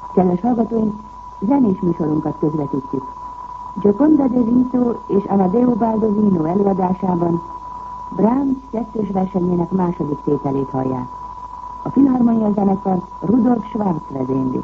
Kedves hallgatóink, zenés műsorunkat közvetítjük. Gioconda de Vito és Amadeo Baldovino előadásában Brahms kettős versenyének második tételét hallják. A Filharmonia zenekar Rudolf Schwarz vezényli.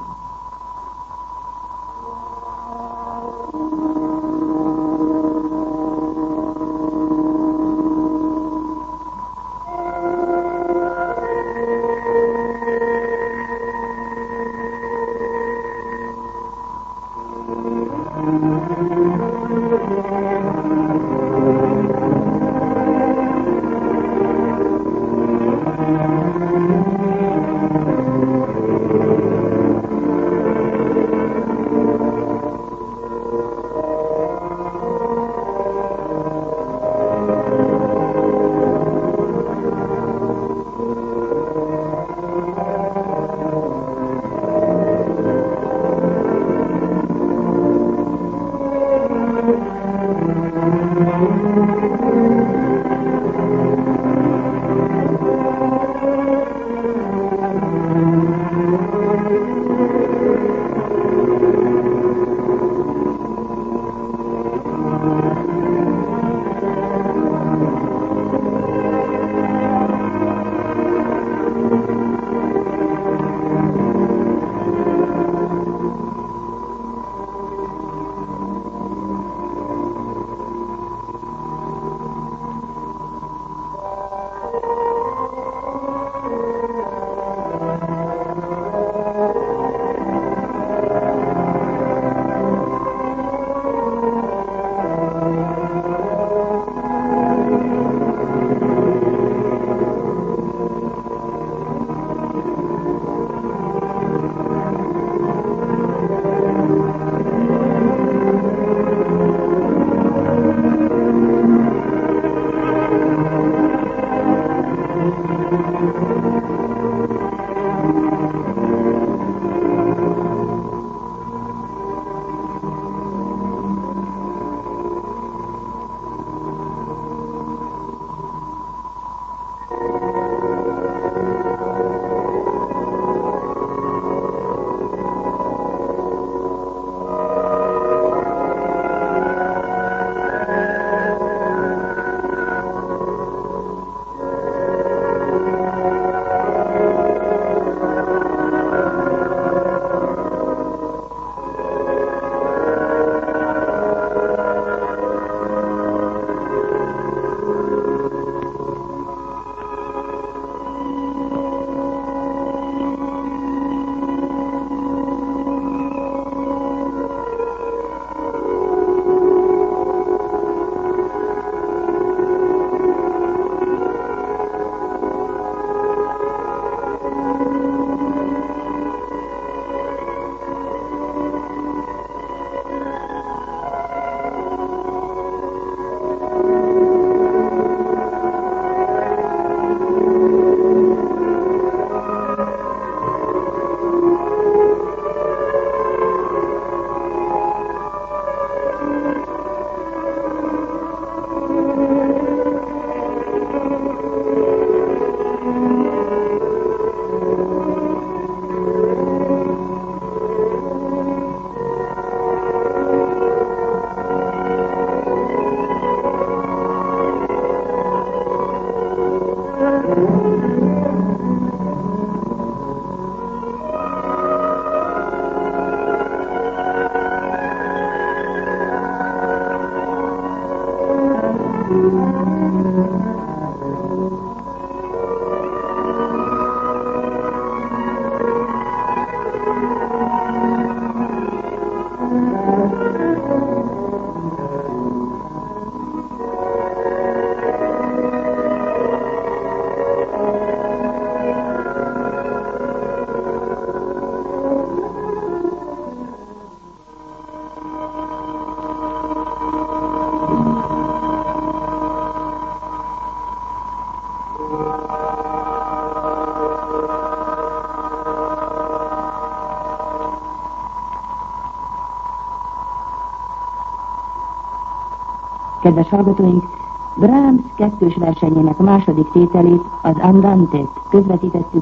Kedves hallgatóink, Brahms kettős versenyének második tételét, az Andante-t közvetítettük,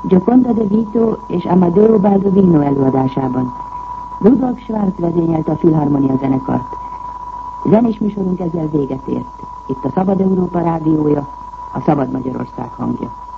Gioconda de Vito és Amadeo Baldovino előadásában. Rudolf Schwarz vezényelte a Filharmonia zenekart. Zenés műsorunk ezzel véget ért. Itt a Szabad Európa rádiója, a Szabad Magyarország hangja.